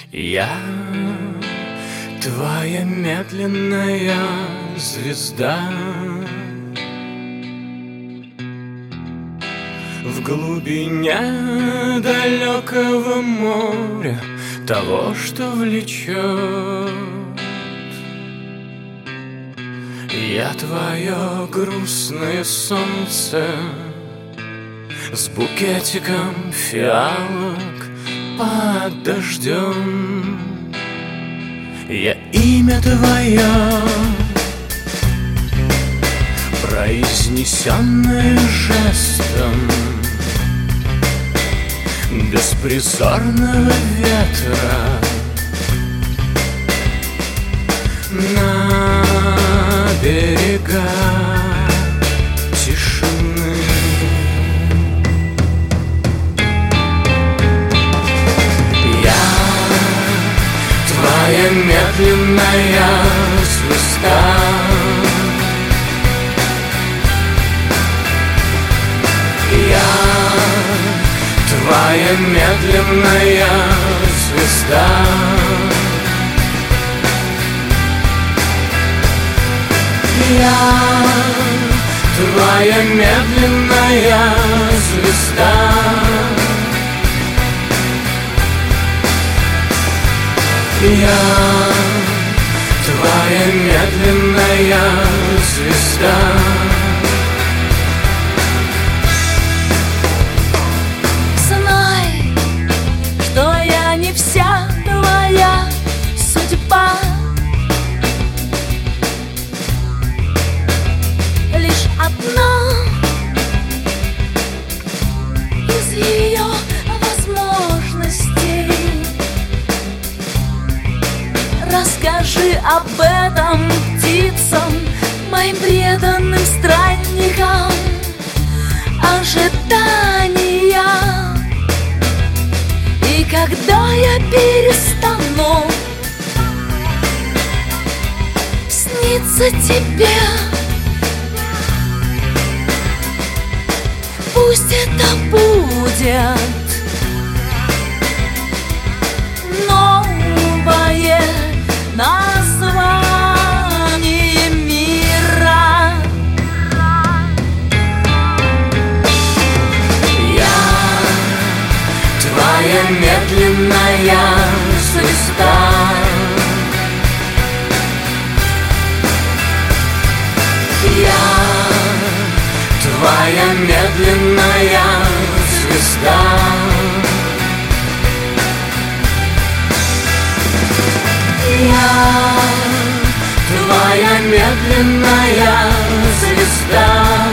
Я твоя медленная звезда в глубине далекого моря, того, что влечет. Я твое грустное солнце с букетиком фиалок под дождем. Я имя твое, произнесенное жестом беспризорного ветра на берега тишины. Я твоя медленная звезда, я твоя медленная звезда. Я твоя медленная звезда. Я твоя медленная звезда. Знай, что я не вся твоя судьба, лишь одна из ее возможностей. Расскажи об этом птицам, моим преданным странникам. Ожидания. И когда я перестану сниться тебе, пусть это будет новое название мира. Я твоя медленная звезда. Я твоя медленная звезда. Я твоя медленная звезда.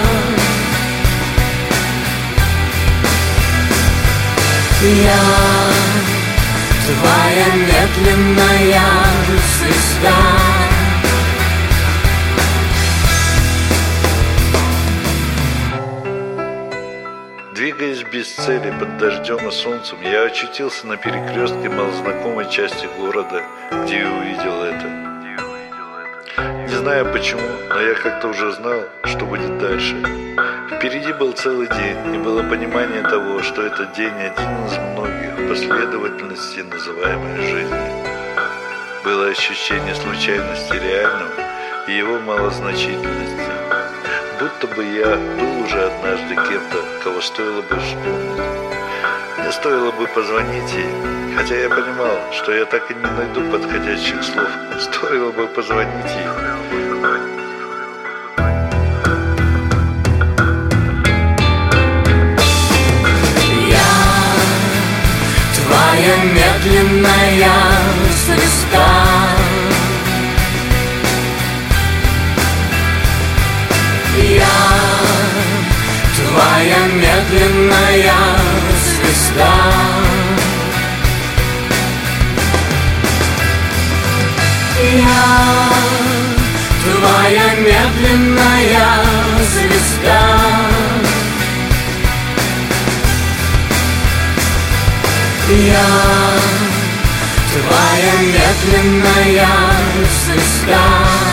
Я твоя медленная звезда. Двигаясь без цели под дождем и солнцем, я очутился на перекрестке малознакомой части города, где и увидел это. Не знаю почему, но я как-то уже знал, что будет дальше. Впереди был целый день, и было понимание того, что этот день один из многих в последовательности, называемой жизнью. Было ощущение случайности реального и его малозначительности. Будто бы я был уже однажды кем-то, кого стоило бы вспомнить. Мне стоило бы позвонить ей, хотя я понимал, что я так и не найду подходящих слов. Стоило бы позвонить ей. Я твоя медленная звезда. Я твоя медленная звезда. Я твоя медленная звезда. Я твоя медленная звезда.